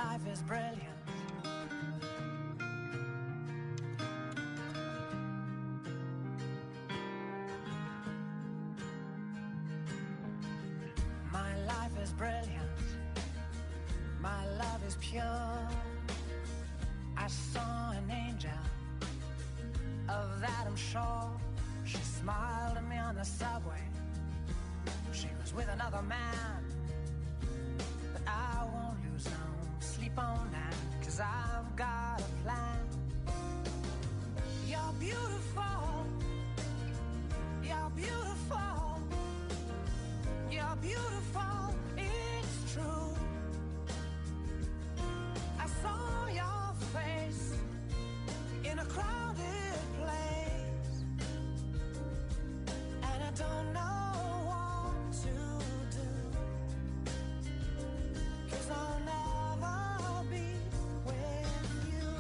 life is brilliant. My life is brilliant. My love is pure. I saw an angel, of that I'm sure. She smiled at me on the subway. She was with another man, but I won't lose no sleep on that, 'cause I've got a plan. You're beautiful. You're beautiful. You're beautiful. It's true. I saw your face in a crowded place, and I don't know what to do, 'cause I'll never be with you.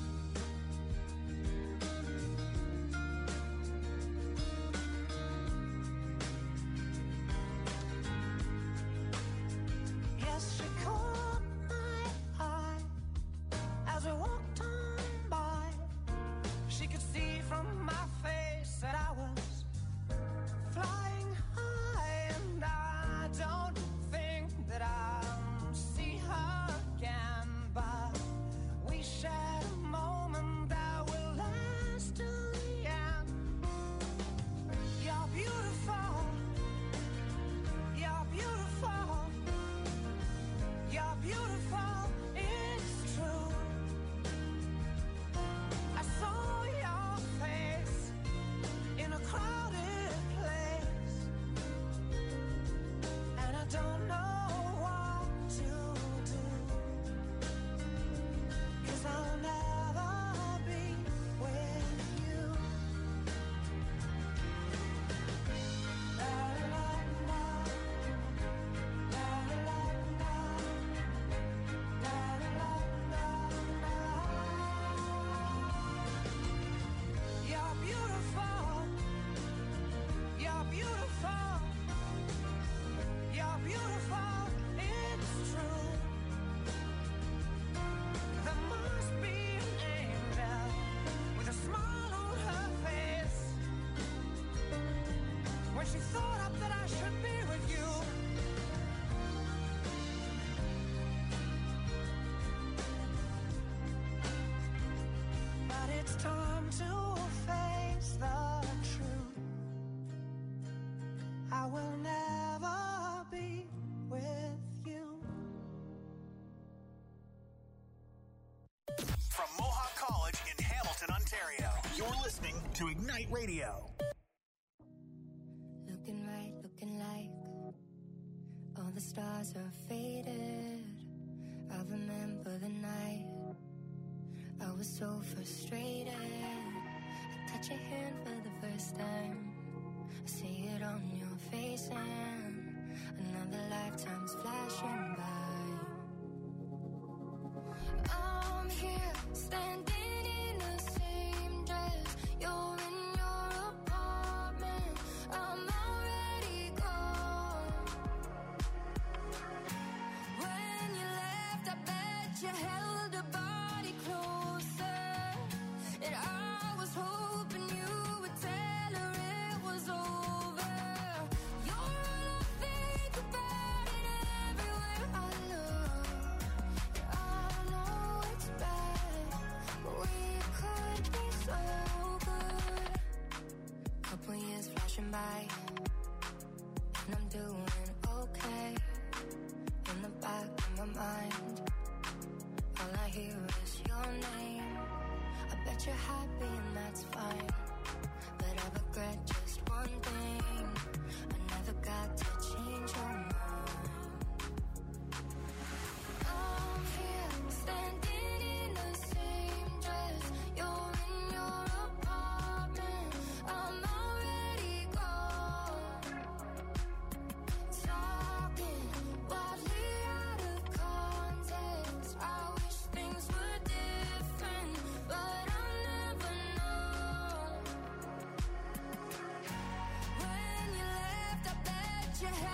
Yes, she caught my eye as we walked on by. She could see from my face that I was flying high, and I don't think that I'll see her again, but we shared a moment that will last till the end. You're beautiful. You're beautiful. You're beautiful. It's true. I saw your face in a crowded place, and I don't know what to do, 'cause I'll never be with you. La la la la. La la la la. La la la la. You're beautiful. You're beautiful. You're beautiful. It's true. There must be an angel with a smile on her face when she thought up that I should be with you. But it's time to face the truth. I will never be with you. From Mohawk College in Hamilton, Ontario, you're listening to Ignite Radio. Looking right, looking like all the stars are faded. I remember the night I was so frustrated. I touch your hand for the first time. I see it on your face, and another lifetime's flashing by. I'm here standing in the same dress. You're in your apartment. I'm already gone. When you left, I bet you held a body closer, and I was hoping you would tell her it was over. You're all I think about, and everywhere I look, I know it's bad, but we could be so good. Couple years flashing by, and I'm doing okay. In the back of my mind, all I hear is your name. I bet you're happy and that's fine, but I regret just one thing. I never got to change your mind. I'm here standing in the same dress. You're in your apartment. I'm already gone. Talking wildly out of context. I wish things were different, but I'll never know. When you left, I bet you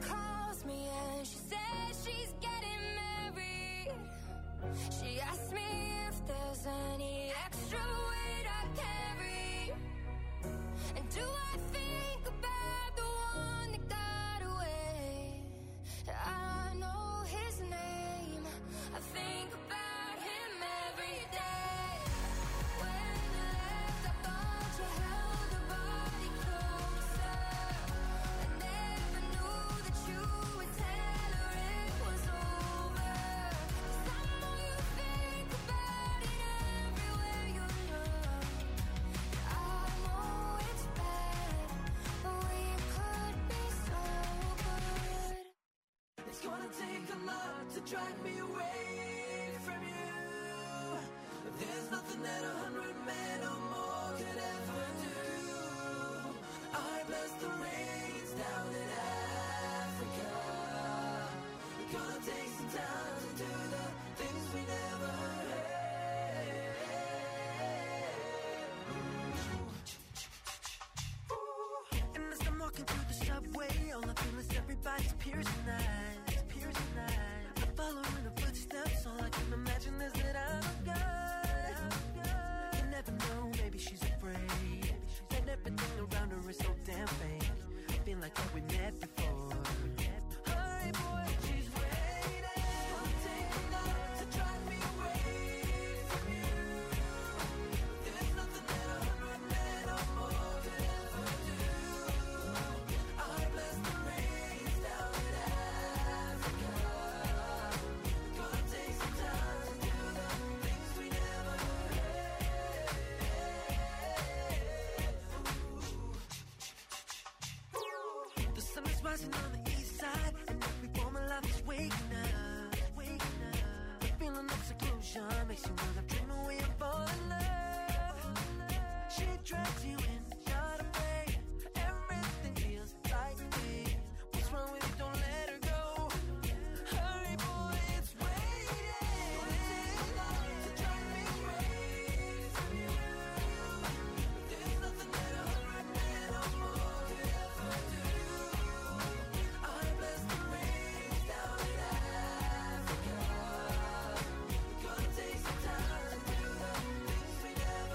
calls me and she says she's getting married. She asked me if there's any extra weight I carry. And do I think about the one that got away? I know his name. I think about him every day. When you left, I thought you held your body closer. I never knew that you would tell her it was over. 'Cause I know you think about it everywhere you look. I know it's bad, but we could be so good. It's gonna take a lot to drive me away from you. There's nothing that 100 men or more could ever do. I bless the rains down in Africa. It's gonna take some time to do the things we never had. And as I'm walking through the subway, all I feel is everybody's piercing eyes, piercing eyes. I'm following the footsteps, all I can imagine is that I'm a guy. You never know, maybe she's afraid, and everything around her is so damn fake. I feel like that we met before. Hi boy, she's waiting. It's gonna take a lot to drive me away from you. There's nothing that 100 men or more could ever do. I bless the rains down in Africa. It's gonna take some time to do the things we never had. The sun is rising on the east side, and every woman life is waking up, waking up. The feeling of seclusion makes you wanna dream away and fall in love. She drags you in, not afraid. Everything feels like me. What's wrong with you? Don't let her go. Hurry, boy, it's waiting. It's gonna take a lot to drive me away from you. There's nothing that 100 men or more could ever do. I bless the rains down in Africa. It's gonna take some time to do the things we never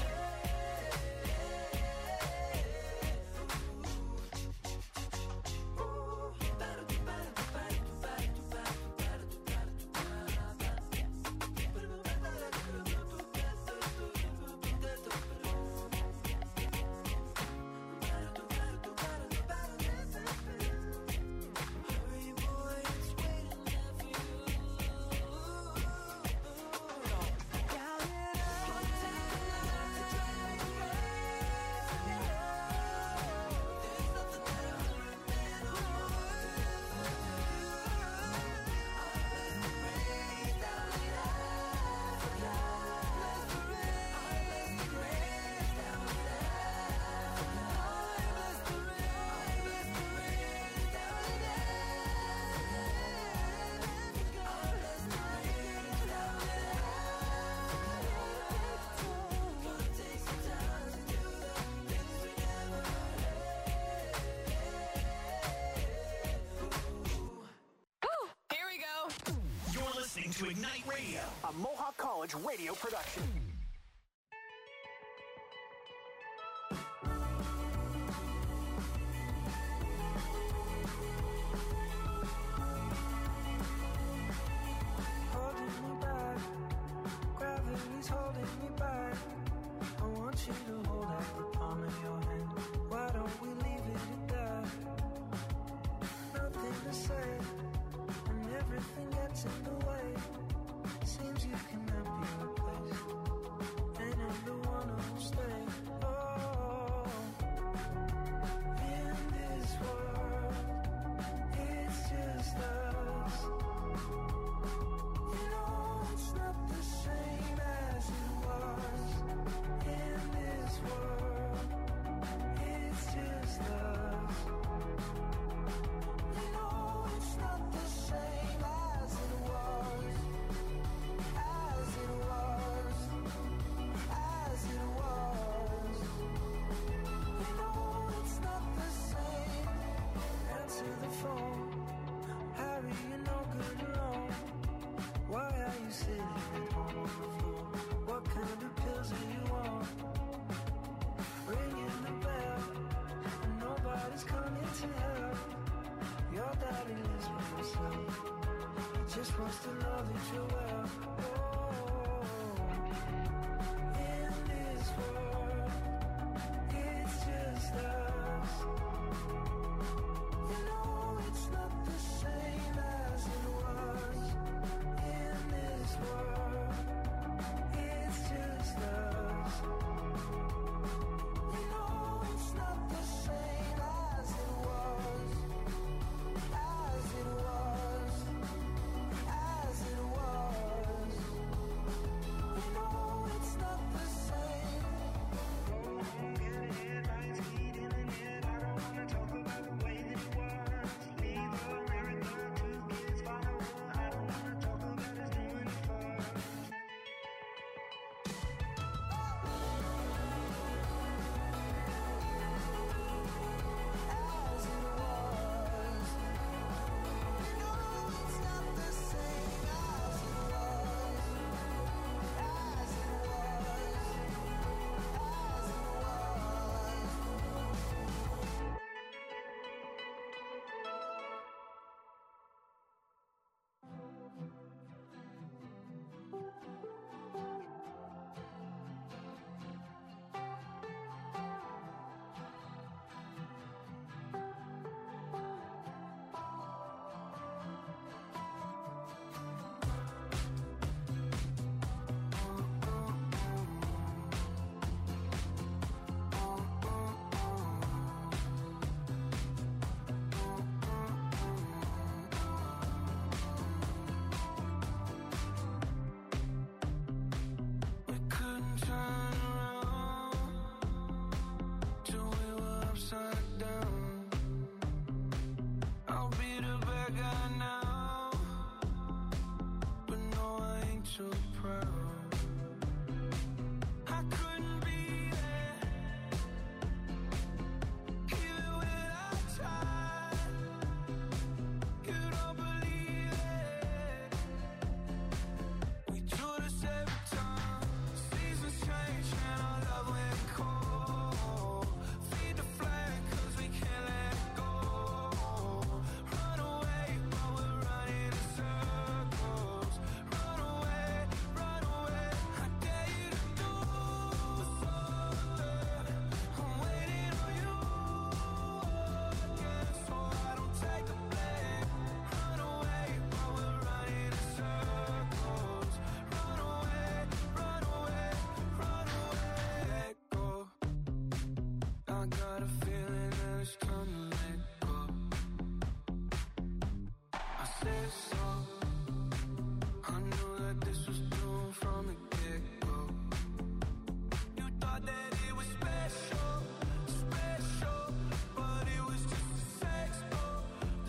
Hurry, boy, it's waiting there for you. Count it up. Gonna take a lot to drive me away from you. There's nothing that 100 men or more could ever do. I bless the rains down in Africa. Bless the rains. I bless the rains down in Africa. I bless the rains. I bless the rains down in Africa. I bless the rains down in Africa. Gonna take some time to do the things we never had. Here we go. You're listening to Ignite Radio, a Mohawk College radio production. Holding me back, gravity's holding me back. I want you to hold out the palm of your hand. Why don't we leave it at that? Nothing to say, and everything gets in the way. Seems you cannot be replaced. just wants to know that you're well. In this world, it's just us. You know it's not the same as it was. In this world, it's just us. You know it's not the same as it was. As it was. As it was. You know it's not the same. Getting headlights, heat in the head. I don't wanna talk about the way that it was. Leave America, 2 kids follow her. I don't wanna talk about us doing it first. As it was. You know it's not the same as it was. As it was. As it was. We couldn't turn around till we were upside down. I'll be the bad guy now, but no, I ain't too proud. I couldn't be there, even when I tried. You don't believe it. We do this every time. Seasons change and our love went cold. Feed the flag 'cause we can't let it go. Run away, but we're running in circles. Run away, run away. I dare you to do something. I'm waiting on you again, so I don't take the blame. Run away, but we're running in circles. Run away, run away, run away. Let go. I got a feeling that it's time to let go. I said so. I knew that this was doomed from the get-go. You thought that it was special, special, but it was just a sex door,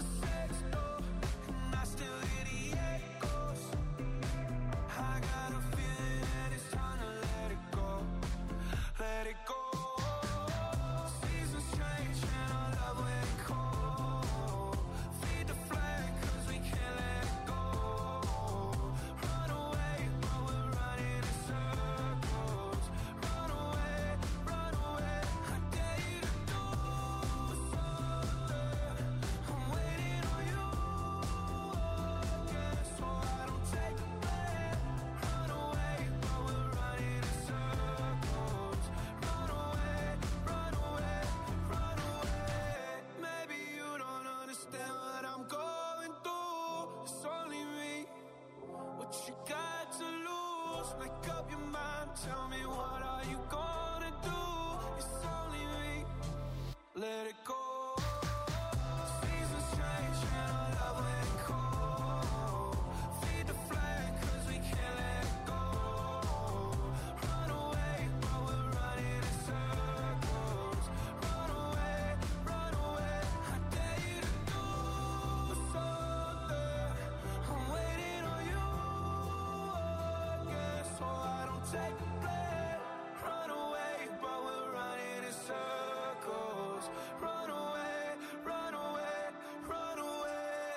and I still hear the echoes. I got a feeling that it's time to let it go, let it go. Seasons change and our love went cold. Feed the flag 'cause we can't let it go. Run away, but we're running in circles. Run away, run away. I dare you to do something. I'm waiting on you again, so I don't take the blame. Run away, but we're running in circles. Run away, run away, run away. Maybe you don't understand what I'm going through. It's only me. What you got to lose? Make up your mind. Tell me, what are you gonna do? It's only me. Let it go. Seasons change and our love went cold. Feed the flag 'cause we can't let it go. Run away, but we're running in circles. Run away, run away. I dare you to do something. I'm waiting on you again, so I don't take the blame. Run away, but we're running in circles. Run away, run away, run away.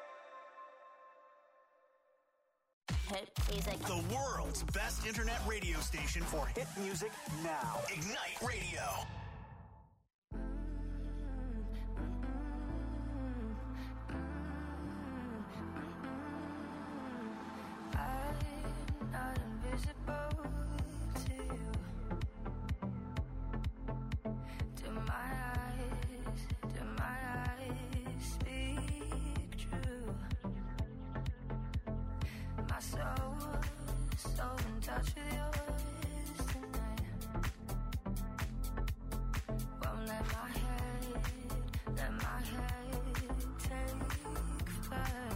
Hit music. The world's best internet radio station for hit music now. Ignite Radio. touch with yours tonight. Won't let my head take flight.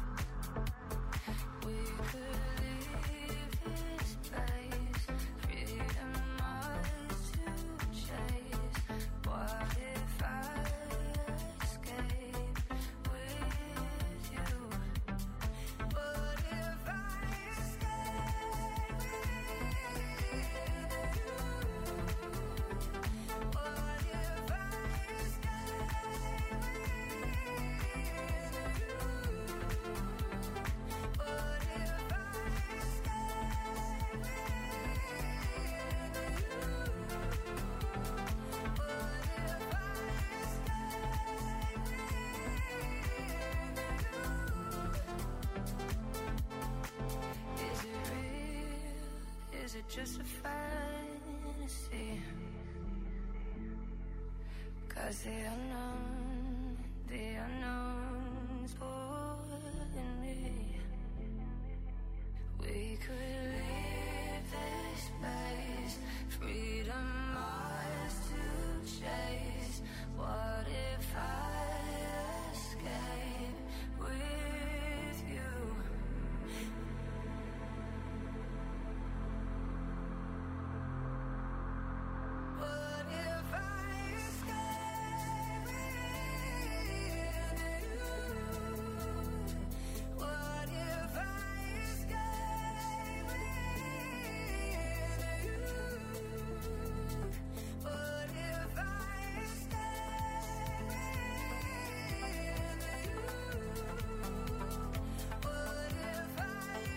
We could leave this place, freedom ours to chase. What if I escape with you? What if I escape with you? What if I escape Is it just a fantasy? 'Cause the unknown's pulling me. We could leave this place, freedom ours to chase. What if I escape with you? What if I escape with you? What if I escape with you? What if I escape with you? What if I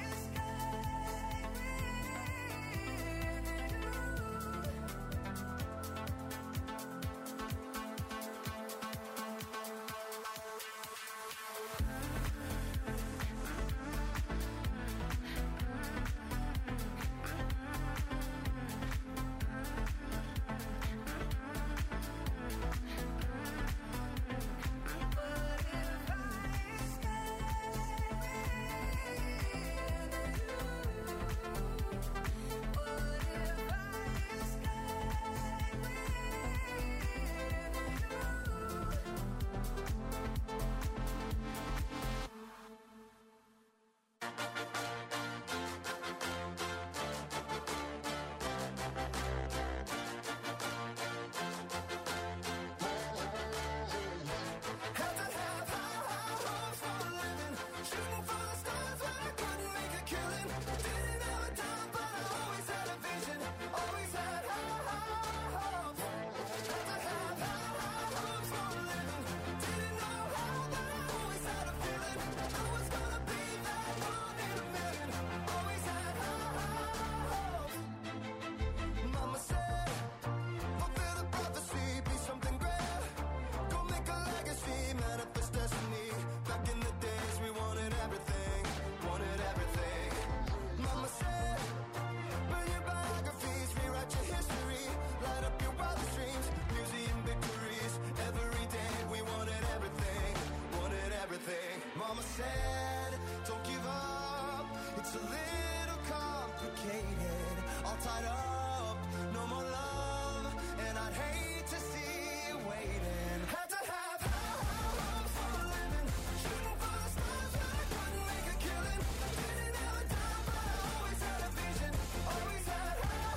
Mama said, don't give up, it's a little complicated, all tied up, no more love, and I'd hate to see you waiting. Had to have hopes for a living, shooting for the stars, but I couldn't make a killing. Didn't have a dime, but I always had a vision, always had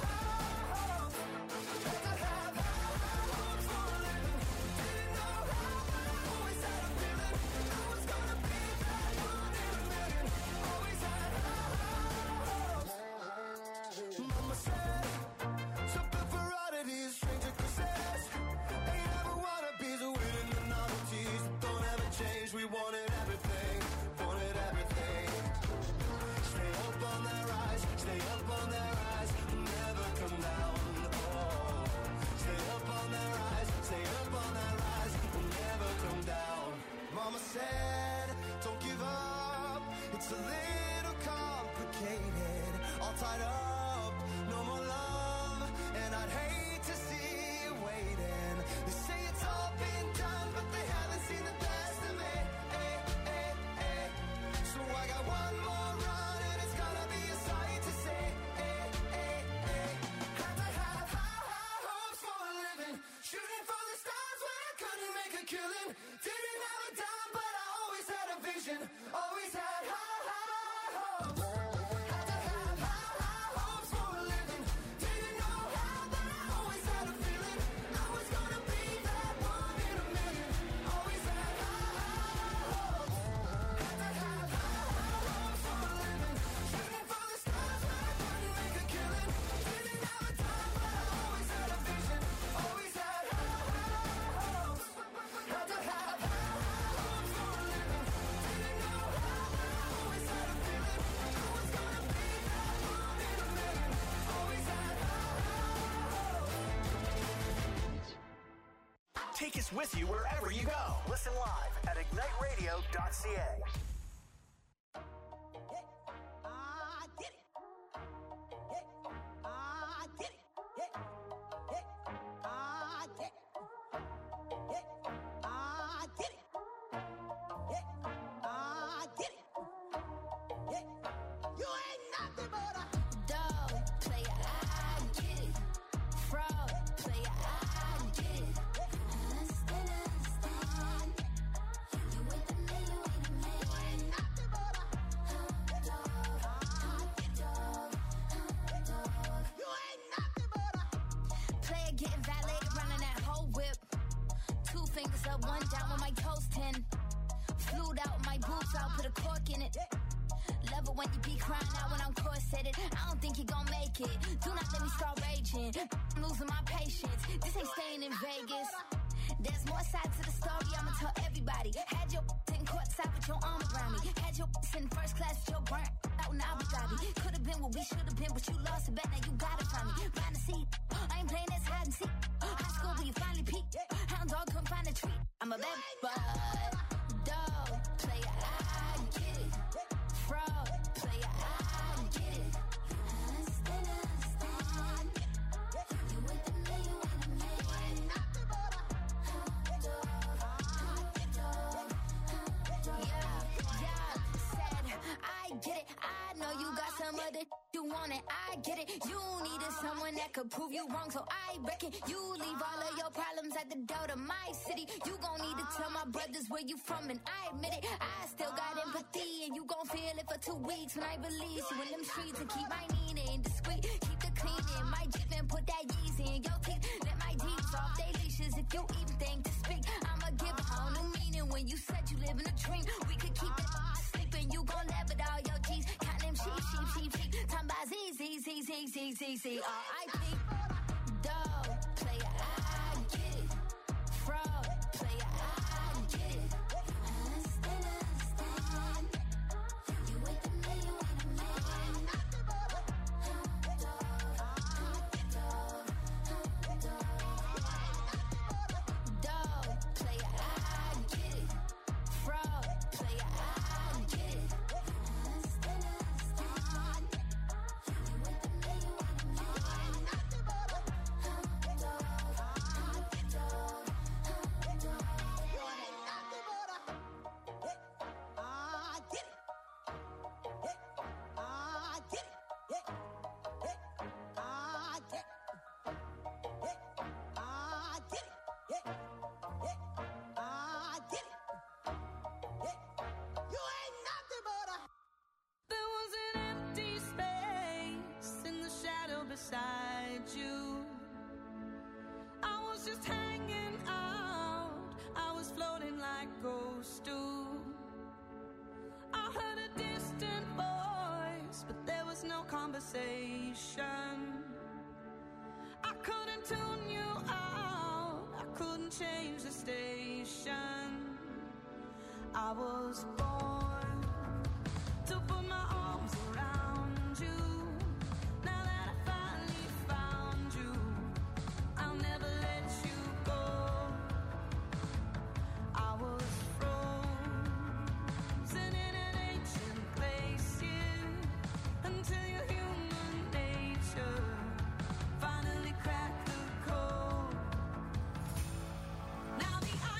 hope. Had to have hopes for a living, didn't know how, but I always had a feeling I was gonna be that one in a million. Always had hope. Mama said, something for oddities, stranger kisses. Ain't ever wannabes, waiting the novelties that don't ever change. We wanted everything, wanted everything. Stay up on that rise, stay up on that rise, never come down. Oh, stay up on that rise, stay up on that rise, never come down. Mama said, don't give up, it's a little complicated, all tied up, no more love, and I'd hate to see you waiting. They say it's all been done, but they haven't seen the best of me. So I got one more run, and it's gonna be a sight to see. take us with you wherever you go. Listen live at igniteradio.ca. Prove you wrong, so I reckon you leave all of your problems at the door to my city. You gon' need to tell my brothers where you from, and I admit it. I still got empathy, and you gon' feel it for 2 weeks when I release you in them streets and keep my meaning discreet. Keep the cleaning, my Jeep and put that Yeezy in your teeth. Let my deeds off they leashes if you even think to speak. I'ma give a whole new meaning when you said you live in a dream. We could keep it sleeping, you gon' laugh at all your G's. Count them sheep. Time by Z. R.I.P. Dog, player, I get it. Fraud, player, I get it. Understand. You with me, you with me. Dog, player, I get it. Fraud, player, I get it. Beside you, I was just hanging out. I was floating like ghosts do. I heard a distant voice, but there was no conversation. I couldn't tune you out. I couldn't change the station. I was born to put my arms around you.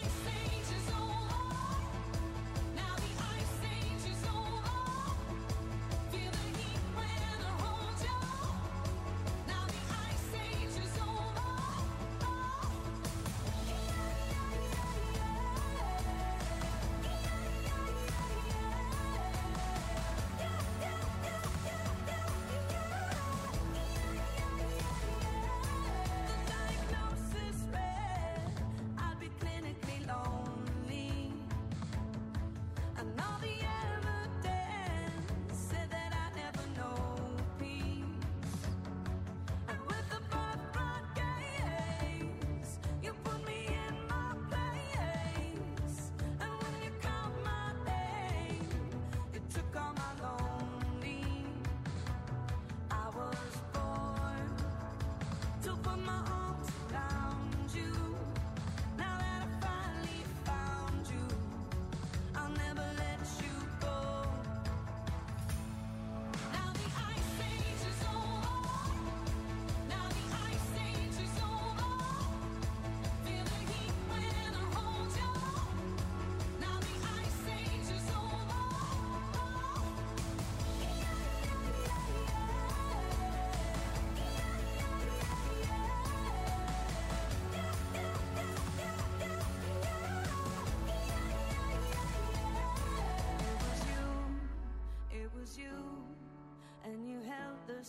Now the ice age is over.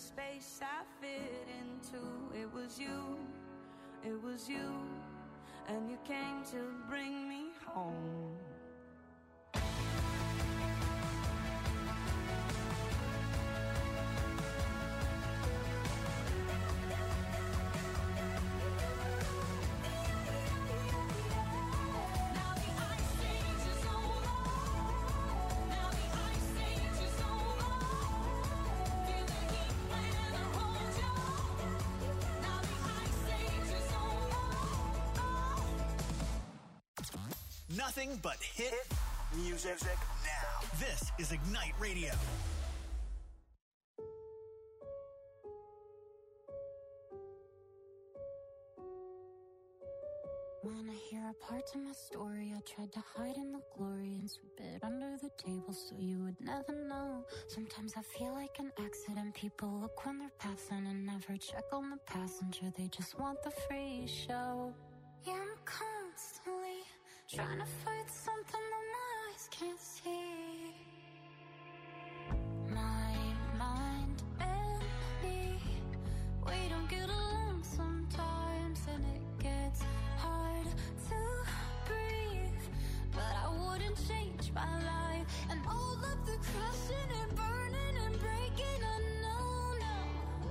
space I fit into. It was you, and you came to bring me home. Nothing but hit music now. This is Ignite Radio. Wanna hear a part of my story? I tried to hide in the glory and sweep it under the table so you would never know. Sometimes I feel like an accident. People look when they're passing and never check on the passenger. They just want the free show. Yeah, I'm constantly trying to fight something that my eyes can't see. My mind and me, we don't get along sometimes, and it gets hard to breathe. But I wouldn't change my life, and all of the crashing and burning and breaking, I know now.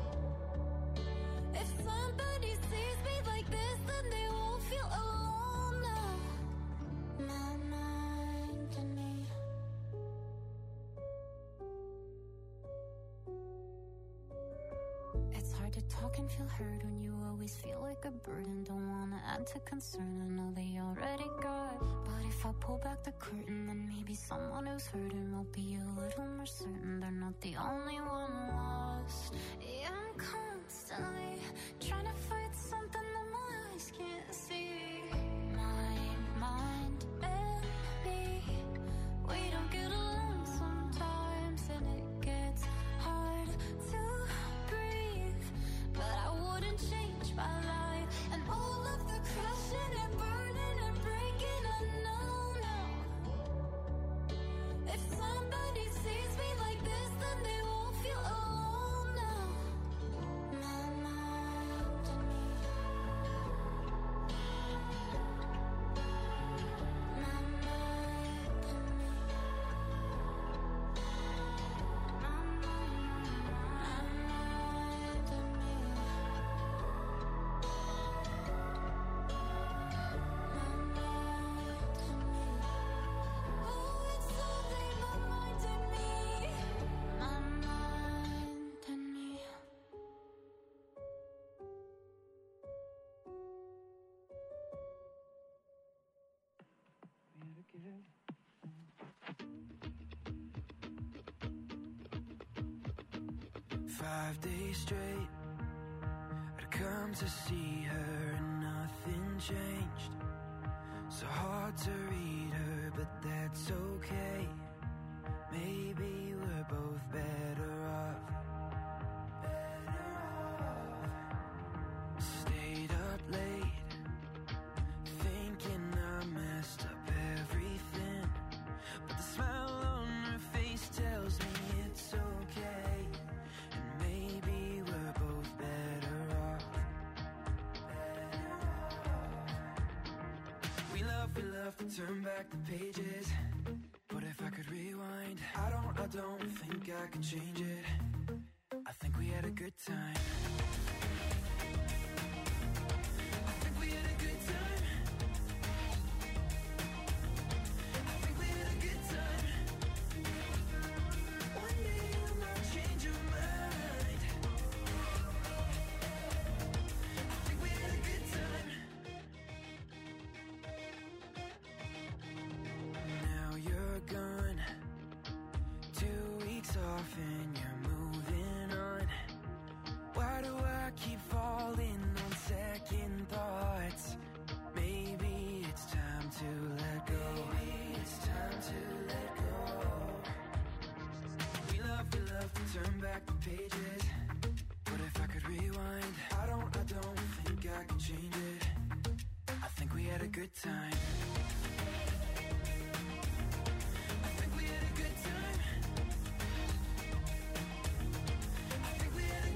If somebody sees me like this, then they won't feel alone now. My mind and me. It's hard to talk and feel heard when you always feel like a burden. Don't wanna add to concern, I know they already got. But if I pull back the curtain, then maybe someone who's hurting will be a little more certain they're not the only one lost. Yeah, I'm constantly trying to fight something that my eyes can't see. My mind and me, we don't get along sometimes, and it gets hard to breathe. But I wouldn't change my life, and all of the crashing and burning and breaking, I know now. If somebody sees me like this, then they won't feel alone now. My mind and me. My mind and me. My mind and me. Oh, it's only my mind and me. My mind and me. Five days straight, I'd come to see her and nothing changed. So hard to read her, but that's okay. Maybe we're both better off. Stayed up late, thinking I messed up everything. But the smile on her face tells me it's okay. And maybe we're both better off. We love to turn back the pages. But if I could rewind, I don't think I can change it. I think we had a good time. I think we had a good time. I think we had a good time. One day you might change your mind. I think we had a good time. Now you're gone, 2 weeks off and you're moving on. Why do I keep falling on second thoughts? Maybe it's time to let go. Maybe it's time to let go. We love to turn back the pages. But if I could rewind, I don't think I can change it. I think we had a good time. I think we had a good time. I think we had a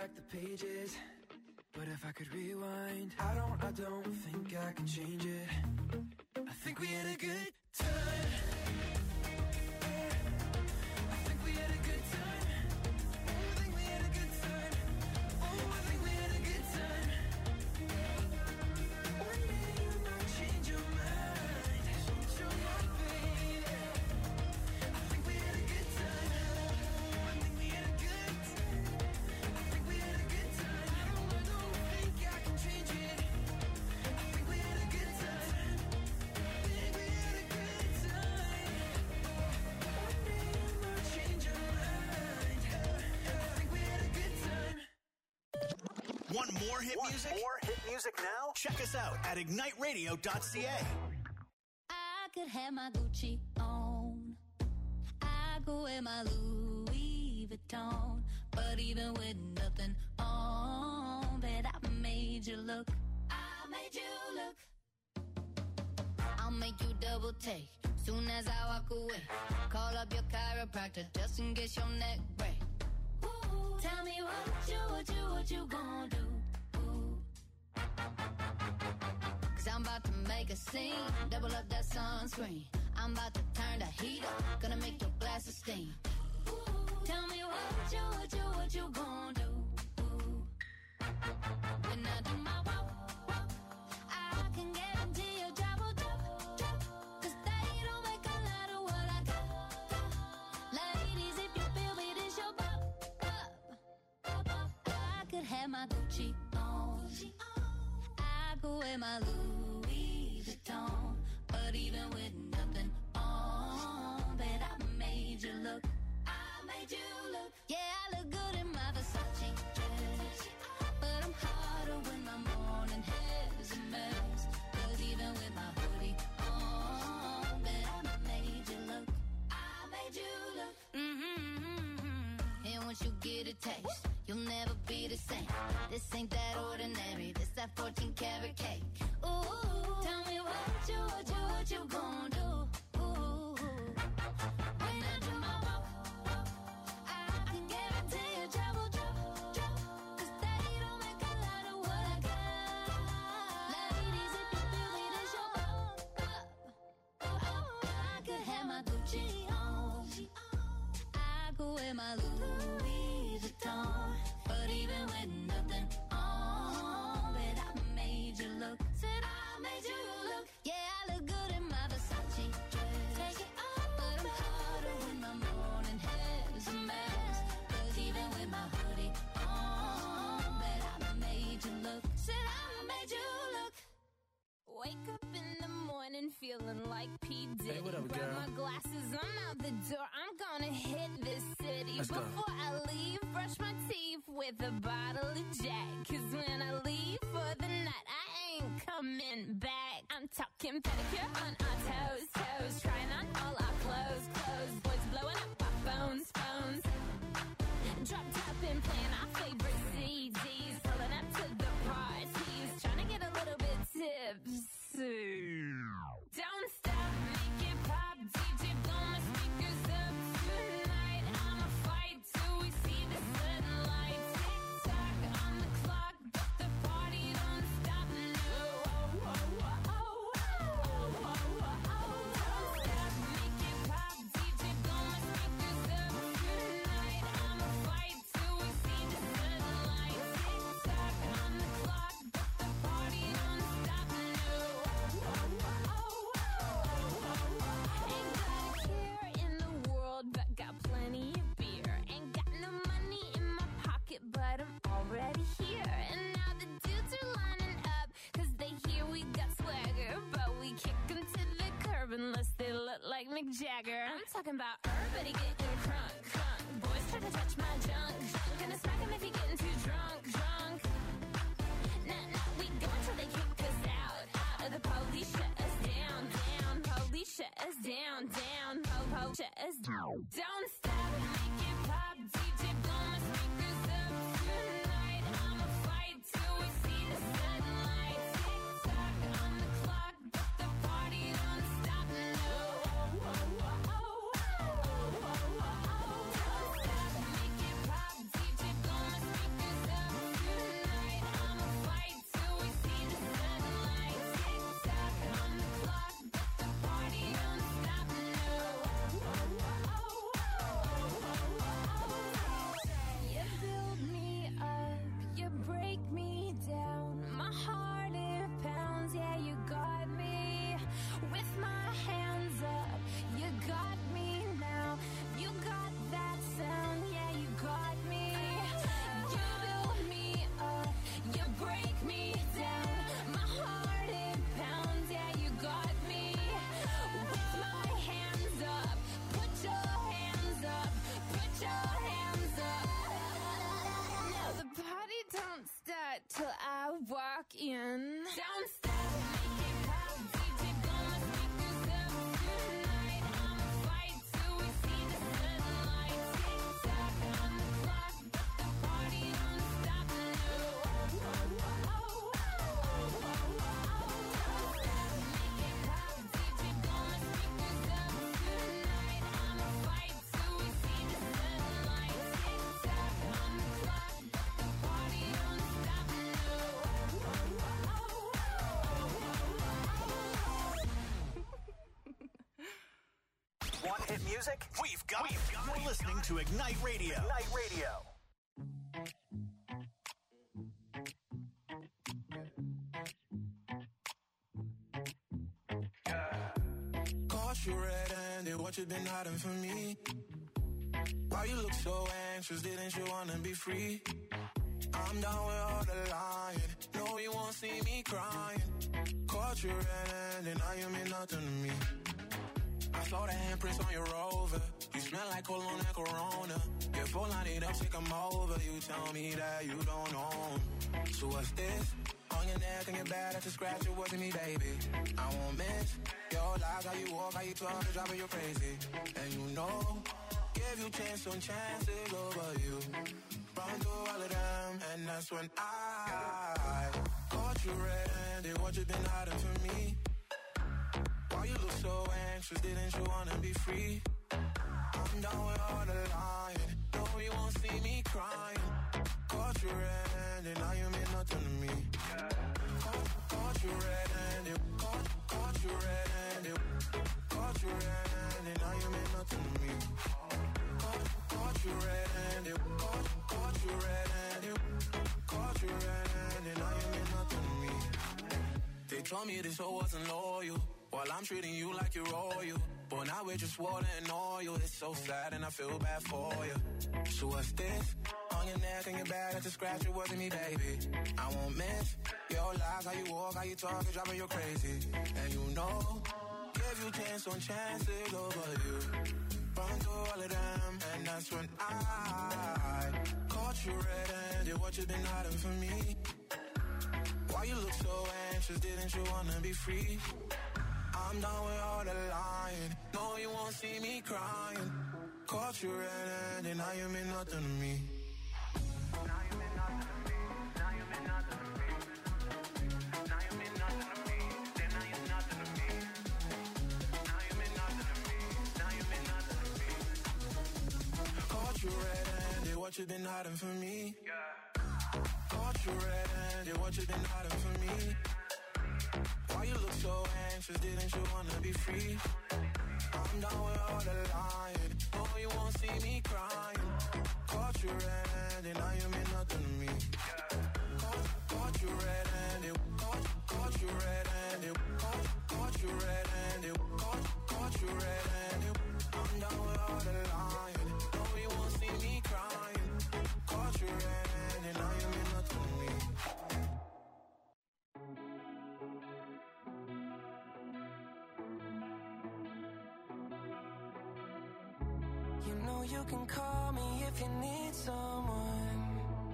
back the pages, but if I could rewind, I don't think I can change it. I think we had a good time. I think we had a good time. Oh, I think we had a good time. Oh, I think we had a good time. One day you might change your mind. Change your mind, baby. I think we had a good time. I think we had a good time. I think we had a good time. I don't think I can change it. I think we had a good time. I think we had a good time. One day you might change your mind. I think we had a good time. Want more hit music? More hit music now? Check us out at igniteradio.ca. I could have my Gucci on. I go wear my Louis Vuitton. But even with nothing on, bet I made you look. I made you look. I'll make you double take soon as I walk away. Call up your chiropractor just in case your neck break. Ooh, tell me what you gonna do? Ooh. 'Cause I'm about to make a scene, double up that sunscreen. I'm about to turn the heat up, gonna make your glasses steam. Ooh, tell me what you gonna do? Ooh. When I do my walk, I can guarantee your job will drop. 'Cause they don't make a lot of what I got. Ladies, if you feel me, this your pop. I could have my Gucci on. I go wear my Louis Vuitton. But even with nothing on, bet I made you look. I made you look. Yeah, I look good in my Versace dress. But I'm hotter when my morning hair's a mess. 'Cause even with my hoodie on, bet I made you look. I made you look. And once you get a taste, you'll never be the same. This ain't that ordinary, this that 14 karat cake. Ooh, tell me what you gonna do? Ooh, when I do my walk, I can guarantee your job will drop. 'Cause they don't make a lot of what I got. Ladies, if you feel me, this your pop. I could have my Gucci on. I go wear my Louis Vuitton. But even with nothing on, bet I made you look. Said I made you look. Yeah, I look good in my Versace dress. Take it off, but I'm hotter when my morning hair's a mess. 'Cause even with my hoodie on, bet I made you look. Said I made you look. Wake up in the morning feeling like P. Diddy. Hey, what up, Grab girl? my glasses, I'm out the door. I'm gonna hit this city. Let's go. Before I leave, brush my teeth with a bottle of Jack. 'Cause when I leave for the night, I ain't coming back. I'm talking pedicure on our toes, toes. Trying on all our clothes, clothes. Boys blowing up our phones, phones. Drop top and playing our favorite CDs. Pulling up to the parties. Trying to get a little bit tipsy. Don't stop, make it pop. DJ, blow my speakers up tonight. I'ma fight till we see the sunlight. Tick-tock on the clock, but the party don't stop. No. Don't stop, make it pop. DJ, blow my speakers up tonight. I'ma fight till we see the sunlight. Tick-tock on the clock, but the party don't stop. No. Ain't got a care in the world, but got plenty of beer. Ain't got no money in my pocket, but I'm already here. And now the dudes are lining up, 'cause they hear we got swagger. But we kick them to the curb unless they look like Mick Jagger. I'm talking about everybody getting crunk, crunk. Boys try to touch my junk, junk. Gonna smack him if he getting too drunk, drunk. Nah, we go until they kick us out. The police shut us down, down. Police shut us down, down. Police shut us down. Don't stop, make it pop. DJ, blow my speakers up tonight. I'ma fight till we see the sunlight. Tick-tock on the clock, but the party don't stop. No. Don't stop, make it pop. DJ, blow my speakers up Want hit music? We've got it. You're listening to Ignite Radio. Ignite Radio. Caught you red-handed, what you been hiding from me? Why you look so anxious, didn't you wanna be free? I'm down with all the lying, no you won't see me crying. Caught you red-handed, now you mean nothing to me. I saw the handprints on your Rover, you smell like cologne and Corona. Your phone line it up, sick I'm over, you tell me that you don't know. So what's this? On your neck and your back, that's a scratch, it wasn't me, baby. I won't miss your lies, how you walk, how you talk, driving you crazy. And you know, give you chance on chances over you. Run through all of them, and that's when I caught you red-handed, what you been hiding from me? Why you look so anxious, didn't you wanna be free? I'm down with all the lying, no you won't see me crying. Caught you red-handed, now you mean nothing to me. Caught you red-handed, caught you red-handed, caught you red-handed, now you mean nothing to me. Caught you red-handed, caught you red-handed, caught you red-handed, now you mean nothing to me. They told me this hoe wasn't loyal, while I'm treating you like you're royal. But now we're just water and oil, it's so sad and I feel bad for you. So what's this? On your neck and your back, that's a scratch, it wasn't me, baby. I won't miss your lies, how you walk, how you talk, it's driving you crazy. And you know, give you chance on chances over you. Run through all of them, and that's when I caught you red-handed, what you been hiding from me? Why you look so anxious, didn't you wanna be free? I'm done with all the lying, no you won't see me crying. Caught you red-handed, now you mean nothing to me. Now you mean nothing to me, now you mean nothing to me. Now you mean nothing to me, then now you're nothing to me. Now you mean nothing to me, now you mean nothing to me. Caught you red-handed, what you been hiding from me? Caught you red-handed, what you been hiding from me? Why you look so anxious, didn't you wanna be free? I'm down with all the lying, no you won't see me crying. Caught you red-handed, now you mean nothing to me. Caught you red-handed, caught you red-handed, caught you red-handed, caught you red-handed. I'm down with all the lying, no you won't see me crying. Caught you red-handed, now you mean nothing to me. You know you can call me if you need someone.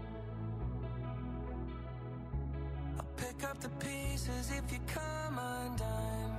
I'll pick up the pieces if you come undone.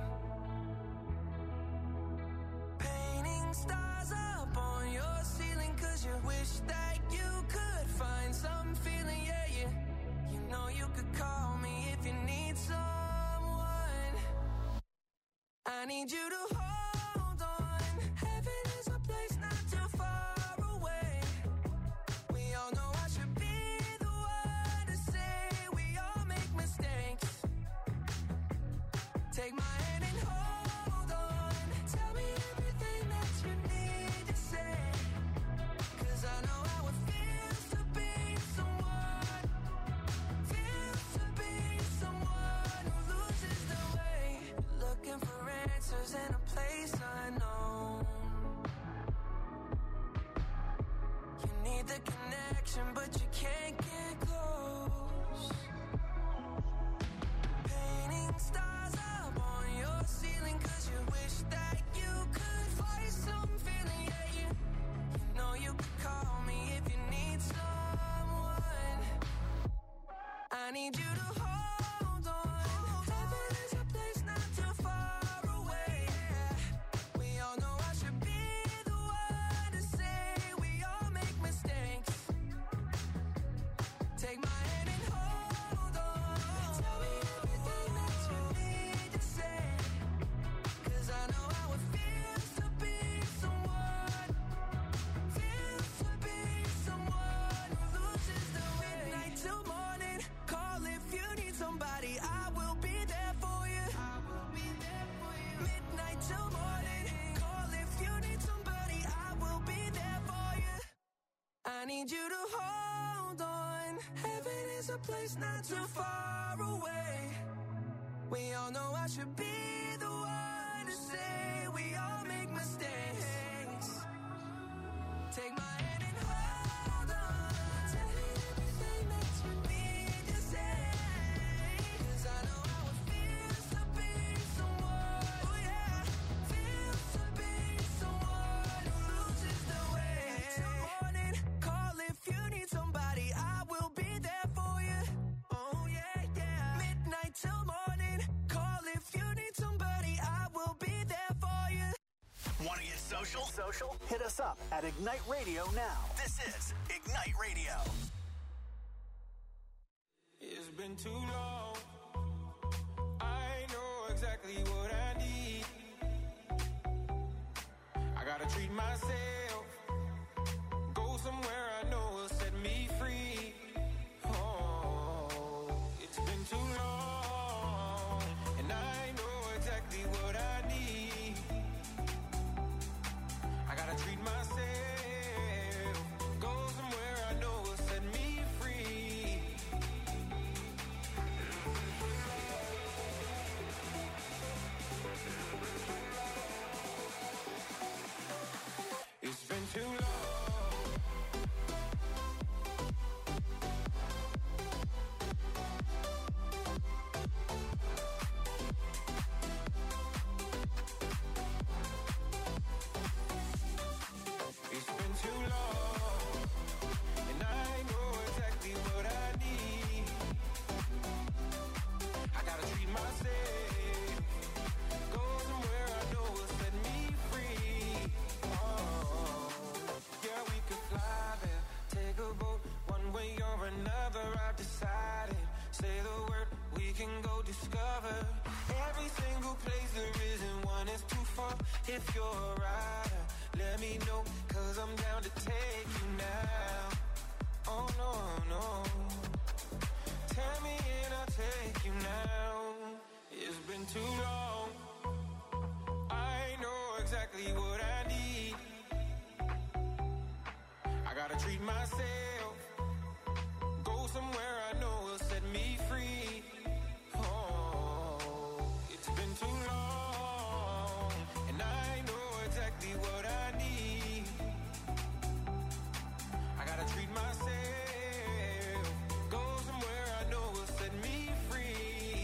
Painting stars up on your ceiling 'cause you wish that you could find some feeling, yeah, yeah. You know you could call me if you need someone. I need you to hold on. Heaven is a place not too far away. We all know I should be the one to say we all make mistakes. Take my hand and hold on. Tell me everything that you need to say. 'Cause I know how it feels to be someone. Feels to be someone who loses their way. Looking for answers in a place unknown. You need the connection, but you can't get close. Painting stars up on your need you to hold on. Heaven is a place not too far away. We all know I should be the one to say we all make mistakes. Take my hand and hold on. Tell me everything that you need to say. 'Cause I know how it feels to be someone, oh yeah, feels to be someone who loses the way. Till morning, call if you need somebody, I will be there for you. Oh yeah, yeah. Midnight till morning, call if you need somebody, I will be there for you. Want to get social? Hit us up at Ignite Radio now. This is Ignite Radio. It's been too long. I know exactly what I need. I gotta treat myself. Go somewhere I know will set me free. Oh, it's been too long. And I know exactly what I need. I gotta treat myself. Go somewhere I know will set me free. It's been too long. It's been too long, and I know exactly what I need. I gotta treat myself. Go somewhere I know will set me free. Oh, yeah, we could fly there, take a boat, one way or another. I've decided. Say the word, we can go discover every single place there isn't one is too far. If you're a rider, let me know, 'cause I'm down to take you now. Oh no, no. Tell me and I'll take you now. It's been too long. I know exactly what I need. I gotta treat myself. Go somewhere I know will set me free. Oh, it's been too long. And I know exactly what I need. I gotta treat myself. Go somewhere I know will set me free.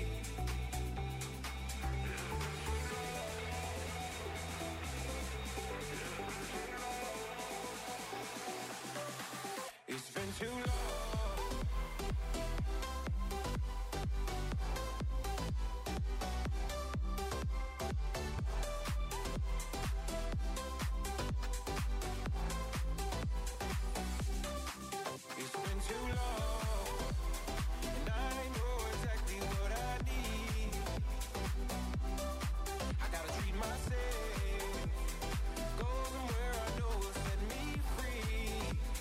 It's been too long. It's been too long, and I know exactly what I need. I gotta treat myself. Go somewhere I know will set me free.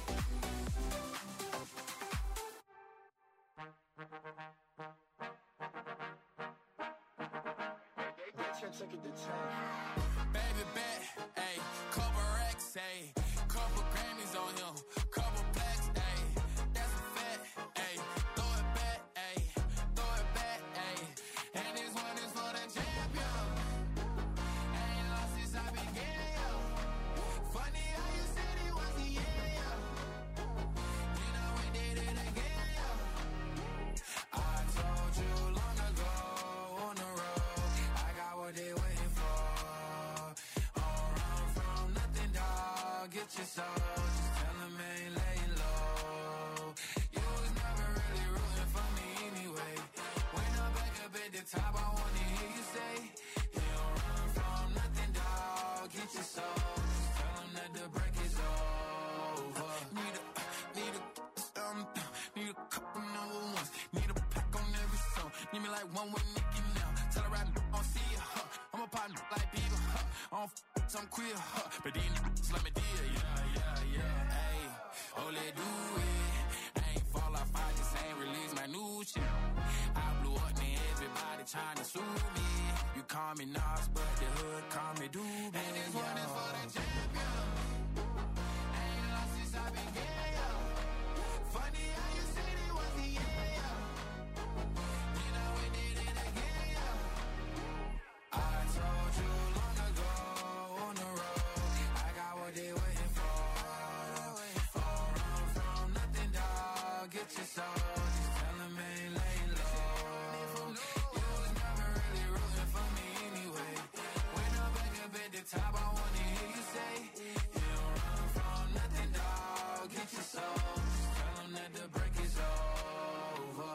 Baby bet, ayy, couple racks, ayy, couple Grammys on him, couple blacks, ayy, that's a fact, ayy, throw it back, ayy, and this one is for the champion, ain't lost since I began, yo, funny how you said it was the end, yo, you know we did it again, yo, I told you long ago on the road, I got what they waiting for. Get your soul, just tell them I ain't laying low. You was never really rooting for me anyway. When I'm back up at the top, I wanna hear you say, you don't run from nothing, dog. Get your soul, just tell them that the break is over. Need a couple number ones. Need a pack on every song. Need me like one with Nicki now. Tell her I don't see ya, huh. I'm a partner like Bieber, huh. I don't some queer, huh. But then let me deal, yeah, ayy. Oh, let's do it. I ain't fall off, I just ain't release my new shit. I blew up, man, everybody trying to sue me. You call me Nas, but the hood call me Doobie. And this one is for the champion. Ain't lost since I began, yo. Then I went did it again, yeah. I told you long ago on the road, I got what they waiting for. Don't run from nothing, dog. Get your soul. Just tell them ain't laying low. You was never really rooting for me anyway. When I'm back up at the top, I wanna hear you say, you don't run from nothing, dog. Get your soul. Just tell them that the break is over.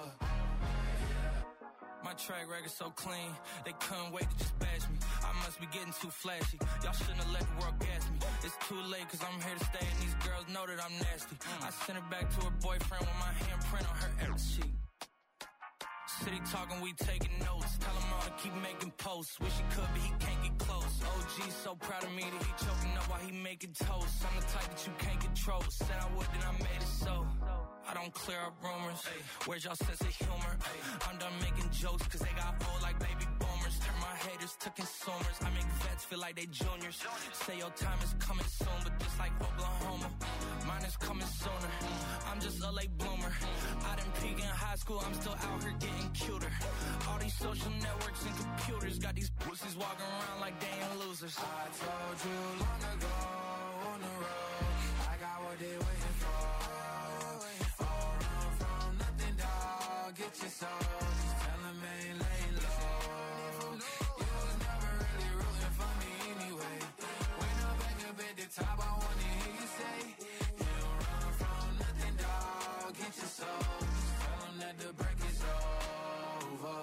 My track record so clean, they couldn't wait to just bash me. I must be getting too flashy. Y'all shouldn't have let the world gas me. It's too late cause I'm here to stay and these girls know that I'm nasty. I sent her back to her boyfriend with my handprint on her every cheek. City talking, we taking notes. Tell him all to keep making posts. Wish he could, but he can't get close. OG so proud of me that he choking up while he making toast. I'm the type that you can't control. Said I would, then I made it so. I don't clear up rumors. Where's y'all sense of humor? I'm done making jokes cause they got old like baby boomers. Turn my haters to consumers. I make vets feel like they juniors. Say your time is coming soon, but just like Oklahoma, mine is coming sooner. I'm just a late bloomer. I didn't peak in high school, I'm still out here getting cuter. All these social networks and computers got these pussies walking around like they ain't losers. I told you long ago on the road, I got what they waiting for. Don't run from nothing, dog. Get your soul. Just tell them ain't laying low. You was never really rooting for me anyway. When I'm back up at the top, I wanna hear you say, you don't run from nothing, dog. Get your soul. Just tell them that the break is over.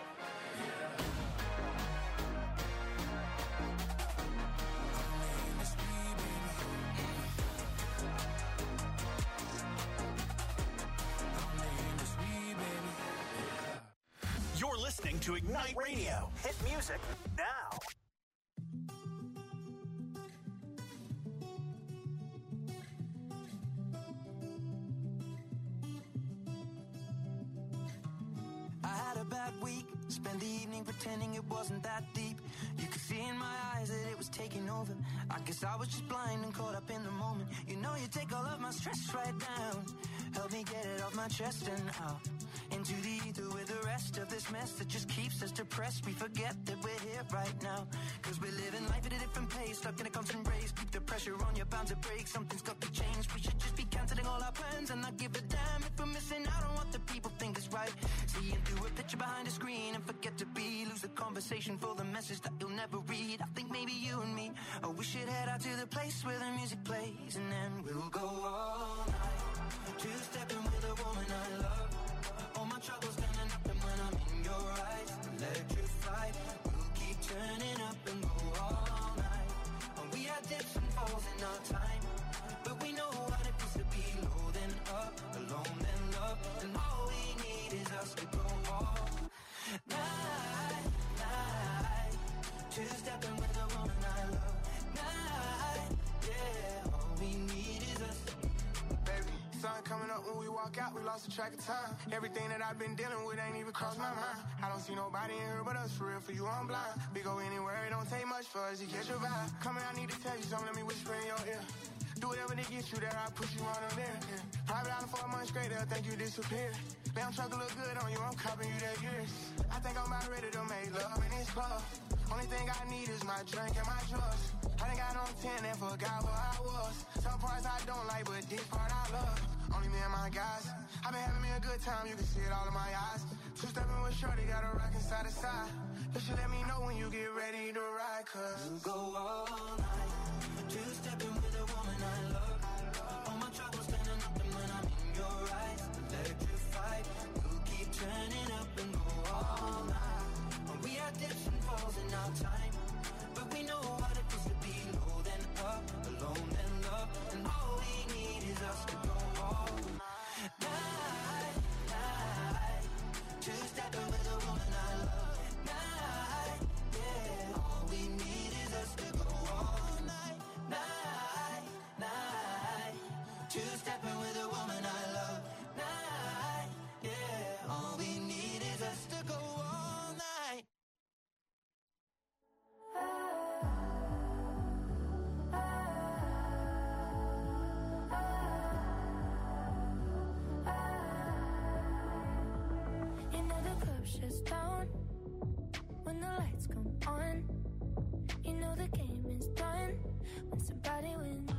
You're listening to Ignite Radio. Hit music now. I had a bad week, spent the evening pretending it wasn't that deep. You could see in my eyes that it was taking over. I guess I was just blind and caught up in the moment. You know you take all of my stress right down. Help me get it off my chest and out into the ether with the rest of this mess that just keeps us depressed. We forget that we're here right now, cause we're living life at a different pace, stuck in a constant race. Keep the pressure on, you're bound to break. Something's got to change. We should just be cancelling all our plans and not give a damn if we're missing out on what the people think is right. Seeing through a picture behind a screen and forget to be, lose the conversation for the message that you'll never read. I think maybe you and me, oh, we should head out to the place where the music plays, and then we'll go all night, two-stepping with a woman I love. All my troubles gonna nothing when I'm in your eyes. Electrified, we'll keep turning up and go all night. And we had dips and falls in our time, but we know what it feels to be low then up, alone then love. And all we need is us to go all night, night. Two-stepping with a woman I love. Night, yeah, all we need is us. Baby, sun coming up when we walk out, we lost the track of time. Everything that I've been dealing with ain't even crossed my mind. I don't see nobody in here but us, for real, for you I'm blind. We go anywhere, it don't take much for us to catch your vibe. Come here, I need to tell you something, let me whisper in your ear. Do whatever to get you there, I'll push you on there. Yeah. Private island for a month straight, they'll think you disappeared. Damn truck look good on you, I'm copping you that years. I think I'm about ready to make love in this club. Only thing I need is my drink and my drugs. I done got on 10 and forgot where I was. Some parts I don't like, but this part I love. Only me and my guys. I've been having me a good time, you can see it all in my eyes. Two-stepping with Shorty, got a rockin' side to side. You should let me know when you get ready to ride, cause we'll go all night, two-stepping with a woman I love. All my troubles gonna nothing when I'm in your eyes. Electrified, we'll keep turning up and go all night. And we had dips and falls in our time, but we know what it feels to be low then up, alone then love. And all we need is us to go all night, night. Two-stepping with a woman I love. Night, yeah. All we need is us to go all night, night, night. Two-stepping with a woman I love. Night, yeah. All we need is us to go all night. shuts down when the lights come on. You know the game is done when somebody wins.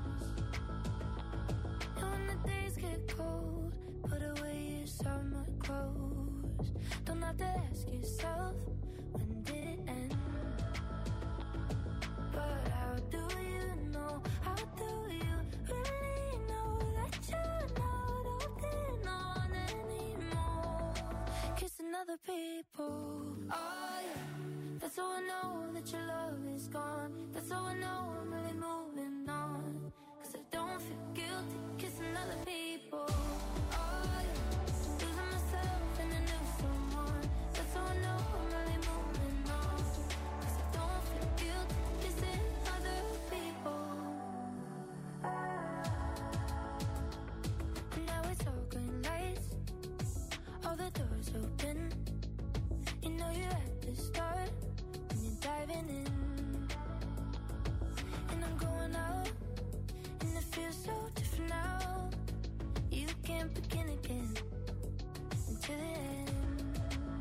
And when the days get cold, put away your summer clothes. Don't have to ask yourself, when did it end? But how do you know? How do you really know that you're not holding on anymore? Kissing other people. Oh yeah, that's how I know that your love is gone. That's how I know I'm really moving on. Cause I don't feel guilty kissing other people. Oh yeah, losing myself in a new someone. That's how I know I'm really moving on. Cause I don't feel guilty kissing other people. And now it's all green lights, all the doors open. You know you're at the start when you're diving in. And I'm going out, and it feels so different now. You can't begin again until the end.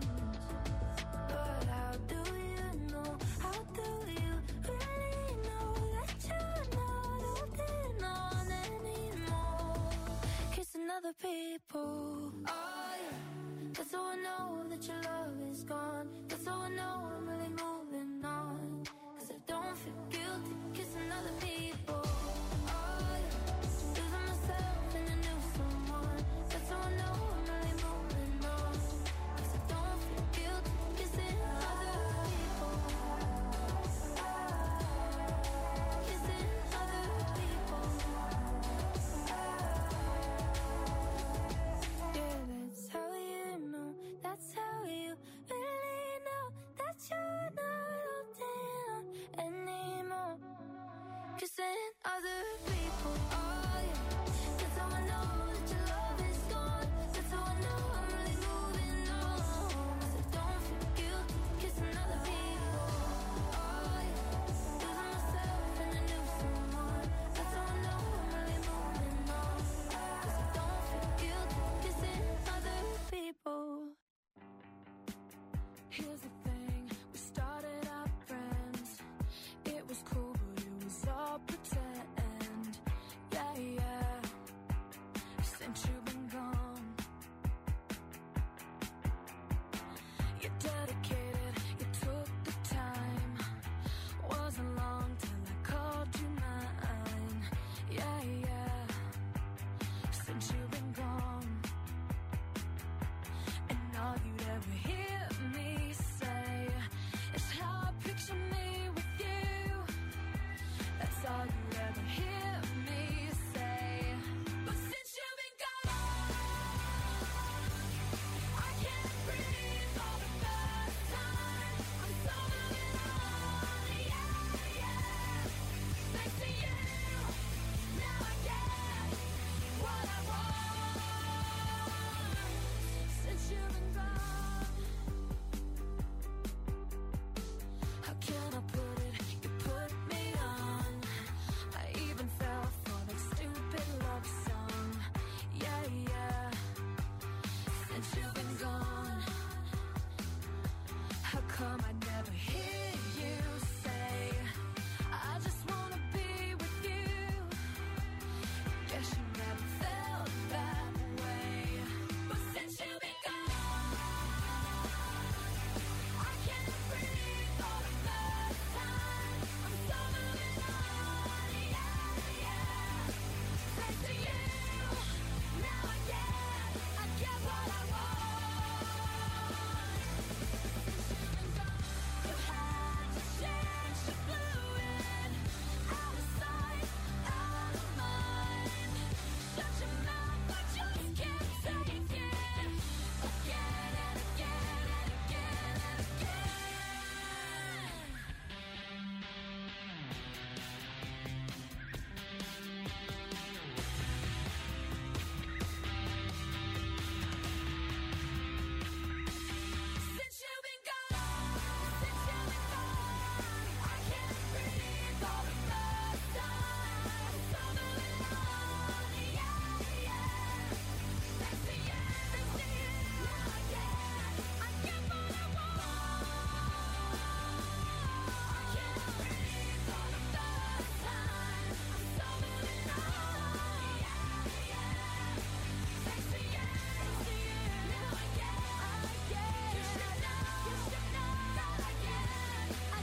But how do you know? How do you really know that you're not holding on anymore? Kissing other people. Oh yeah, that's how I know that your love is gone. That's how I know I'm really moving on. Cause I don't feel guilty kissing other people. Oh yeah, losing myself in a new someone. That's how I know I'm really moving on. Cause I don't feel guilty kissing other people. Kissing other people. Yeah, that's how you know. That's how you really know that you're not holding on anymore. Kissing other people. Oh yeah, that's how I know that your love is gone. That's how I know I'm really moving on. Cause I don't feel guilty kissing other people. Oh yeah, losing myself in a new someone. That's how I know I'm really moving on. Cause I don't feel guilty kissing other people. Here's the thing, we started out friends. It was cool, but it was all pretend. Yeah, yeah, since you've been gone, you're dedicated.